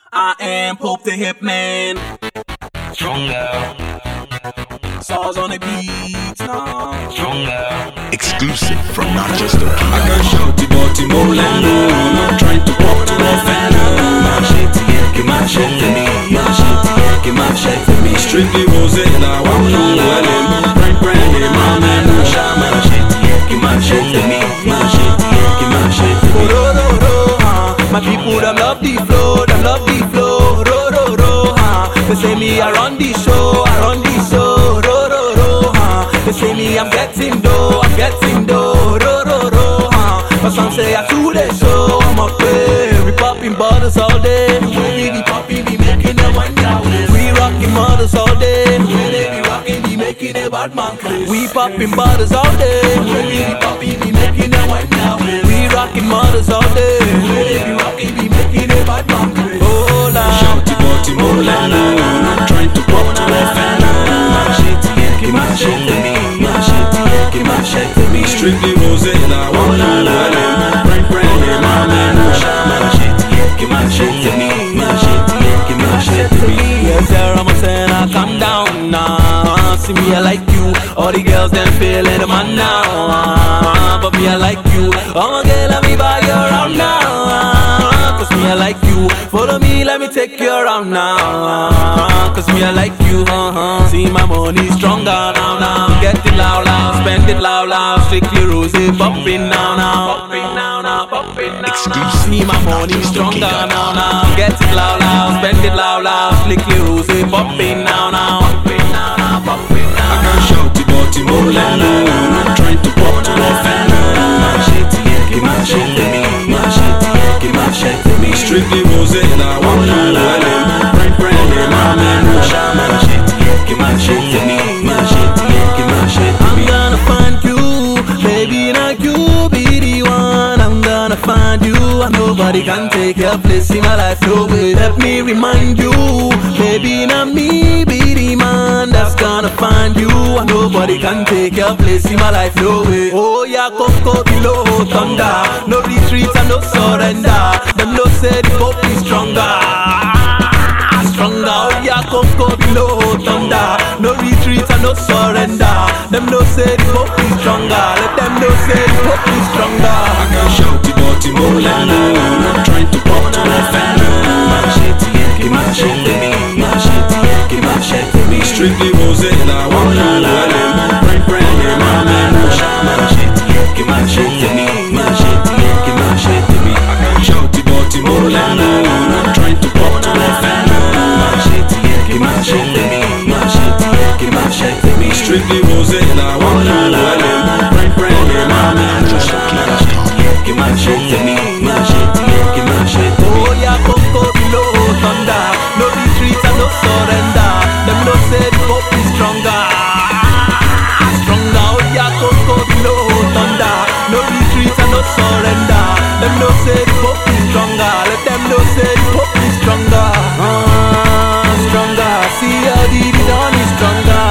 I am Pope the Hip Man. Stronger. Saws on the beats now. Stronger. Exclusive from Not Just a I can shout it but in Molano. Not trying to pop to offend. My shit, give my shit to me. My shit, give my shit to me. Strictly Rosella, one on well, brand, my man, no shama. My shit, give my shit to me. My shit, give my shit to me. My people, them love the flow, them love the flow. Ro, ro, ro, They say me, I run the show, I run the show. Ro, ro, ro, They say me, I'm getting dough, I'm getting dough. Ro, ro, ro, But some say I do the show, I'm up there. We popping bottles all day. We be popping, be making them one now. We rocking models all day. They be rocking, be making a bad man crazy. We popping bottles all day. We be popping, be making them one now. We rocking models all day. They be rocking, be making a bad man crazy. Oh, nah. Shout it but in Molano. Not trying to pop to offend. My shit, give my shit to me. My shit, give my shit to me. Strictly Rosella, one on well, brand, my man, no shama. My shit, give my shit to me. My shit, give my shit to me. Yes, sir, I'm saying I come down now. See me, I like you. All the girls, them feeling the man now. But me, I like you. Oh, my girl, let me buy you around now. Cause me, I like you. Follow me, let me take you around now. Cause me, I like you. See my money stronger now. Get it loud, loud. Spend it loud, loud. Strictly rosy, popping now. Popping now, popping now. Exclusive. See my money stronger now. Get it loud, loud. Spend it loud, loud. Strictly rosy, popping now. Popping now, popping now. I can shout it but in Molano. Not trying to pop to offend. My shit, give my shit to me. My shit, give my shit to me. Strictly Rosella, one on well, brand, my man, no shama. My shit, give my shit to me. My shit, give my shit to me. I'm gonna find you, baby, not you be the one. I'm gonna find you, and nobody can take your place in my life. No way, let me remind you, baby, not me be the man that's gonna find you, and nobody can take your place in my life. No way. Oh yeah, Coco below thunder, no retreat and no surrender. Them no say the Pope is stronger. Stronger, oh yeah, Coco below thunder. No retreat and no surrender. Them no say the Pope is stronger. Let them know say the Pope is stronger. I can shout it but in Molano. Not trying to pop to offend. My shit, give my shit to me. My shit, give my shit to me. Strictly Rosella, one on well, brand, my man, no shama. My shit, give my shit to me. My shit, give my shit to me. I can shout it but in Molano. Not trying to pop to offend. My shit, give my shit to me. My shit, give my shit to me. Strictly Rosella, one on well, brand, my man, no shama. My shit, give my shit to me. My shit, give my shit to me. Oh yeah, Coco below thunder. No retreat and no surrender. Them no say the Pope is stronger. Stronger, oh yeah, Coco below thunder. No retreat and no surrender. Them no say the Pope is stronger. Let them know say the Pope is stronger. Stronger, see how the dawn is stronger.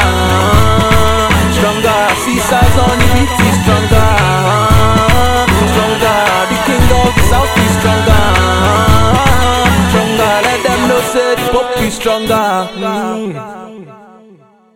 Stronger, see size on the beat is stronger. Stronger, the king of the south is stronger. Stronger, let them know say the Pope is stronger.